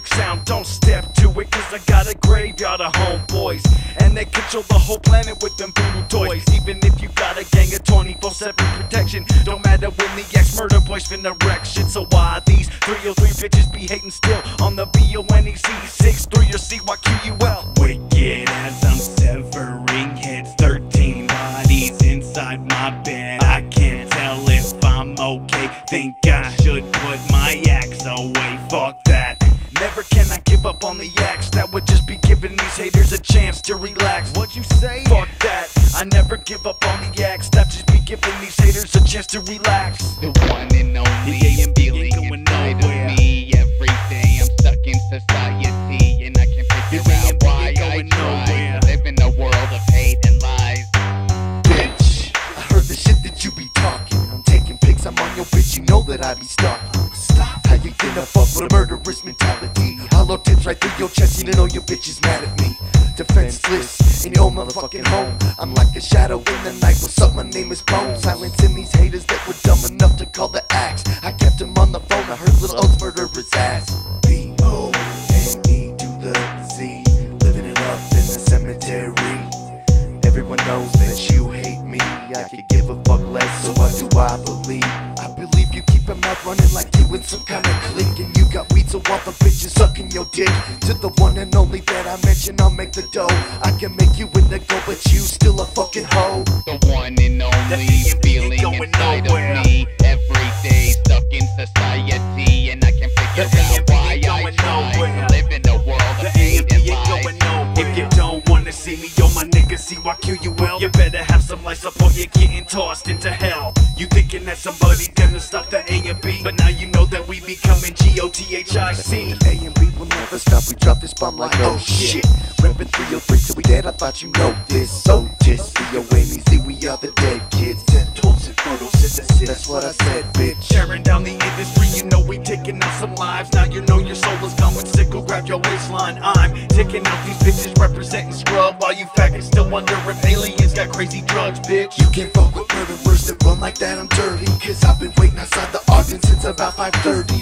music sound, don't step to it, cause I got a graveyard of homeboys, and they control the whole planet with them voodoo toys. Even if you got a gang of 24/7 protection, don't matter when the ex-murder boys finna wreck shit. So why these 303 bitches be hating still on the BONEC 63 or CYQUL? Wicked as I'm severing heads, 13 bodies inside my bed. I can't tell if I'm okay, think I should put my axe away. Fuck that, never can I give up on the axe. That would just be giving these haters a chance to relax. What'd you say? Fuck that, I never give up on the axe. That just be giving these haters a chance to relax. The one and only feeling inside of me. Every day I'm stuck in society, and I can't figure out why I try to live in a world of hate and lies. Bitch, I heard the shit that you be talking. I'm taking pics, I'm on your bitch, you know that I be stalking. Stop. How you gonna fuck with a murderous mentality? Hollow tips right through your chest, you know your bitch is mad at me. Defenseless in your motherfucking home, I'm like a shadow in the night. What's up, my name is Bone. Silencing these haters that were dumb enough to call the axe. I kept him on the phone, I heard Lil Oaks murder his ass. B-O-N-E to the Z, living it up in the cemetery. Everyone knows that you hate me, I could give a fuck less, so what do I believe? I believe you keep your mouth running like you in some kind of clique, and you got weed, so all the bitches sucking your dick. To the one and only that I mention, I'll make the dough. I can make you in the go, but you still a fucking hoe. The one and only feeling inside of me. Every day stuck in society, and I can't figure out why I try to live in a world of hate and lies. If you don't wanna see me, yo, my nigga, CYQUL, you better have some lights up or you're getting tossed into hell. You thinking that somebody gonna stop the A and B, but now you know that we becoming GOTHIC. A and B will never stop, we drop this bomb like oh shit. Reppin' 303 till we dead, I thought you know this. So BONEC, we are the dead kids. Tentacles and photosynthesis, that's what I said, bitch. Tearing down the industry, you know we taking out some lives. Now you know your soul is going sickle, grab your waistline. I'm taking out these bitches representing scrub, while you faggots still wonder if aliens got crazy drugs, bitch. You can't fuck with murderers that run like that, I'm dirty. Cause I've been waiting outside the Ogden since about 5:30.